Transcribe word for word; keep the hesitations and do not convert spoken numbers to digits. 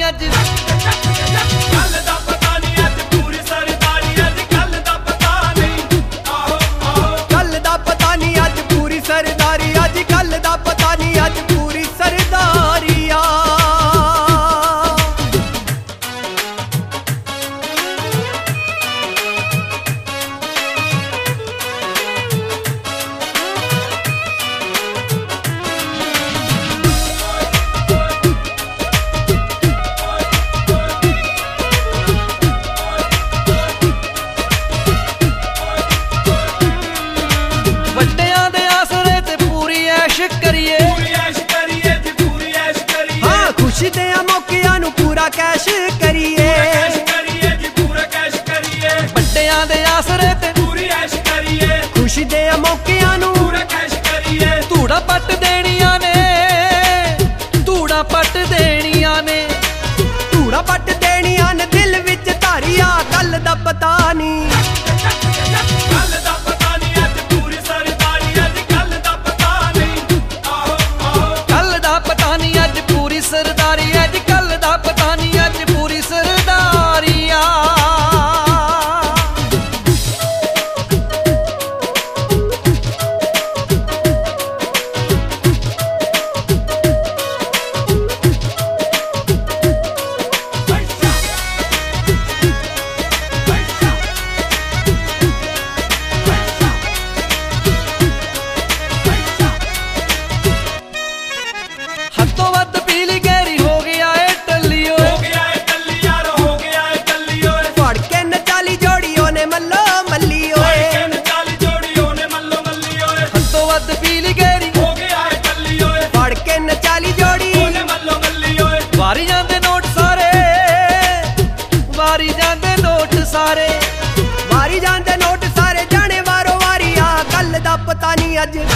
अज कल दा पता नहीं अज पूरी सरदारी अज कल दा पता नहीं आहो आहो कल दा पता नहीं अज पूरी सरदारी अज कल दा पता नहीं अज पूरी सरदारी आ करिए हाँ खुशी दे मौकिया नू पूरा कैश करिए बड्डियां दे आसरे ते पूरी ऐश करिए खुशी दे मौकिया नू पूरा कैश करिए धूड़ा पट देनिया ने धूड़ा पट देनिया ने धूड़ा पट देनिया ने दिल विच धारिया कल दा पता नहीं सरदारी अज कल दा पता नहीं अज पूरी सरदारी आ हथों वध पीली गहरी हो गया है टल्लियो हो गया है टल्ली यार हो गया है टल्लियो फड़ के नचाली जोड़ियों ने मल्लो मल्लियो फड़ के नचाली जोड़ियों ने मल्लो मल्लियो हथों वध पीली गहरी हो गया है टल्लियो फड़ के नचाली जोड़ी ने मल्लो मल्लियो वारी जांदे नोट सारे वारी जांदे नोट सारे वारी जांदे नोट सारे जाने वारो वारी आ कल दा पता नहीं अज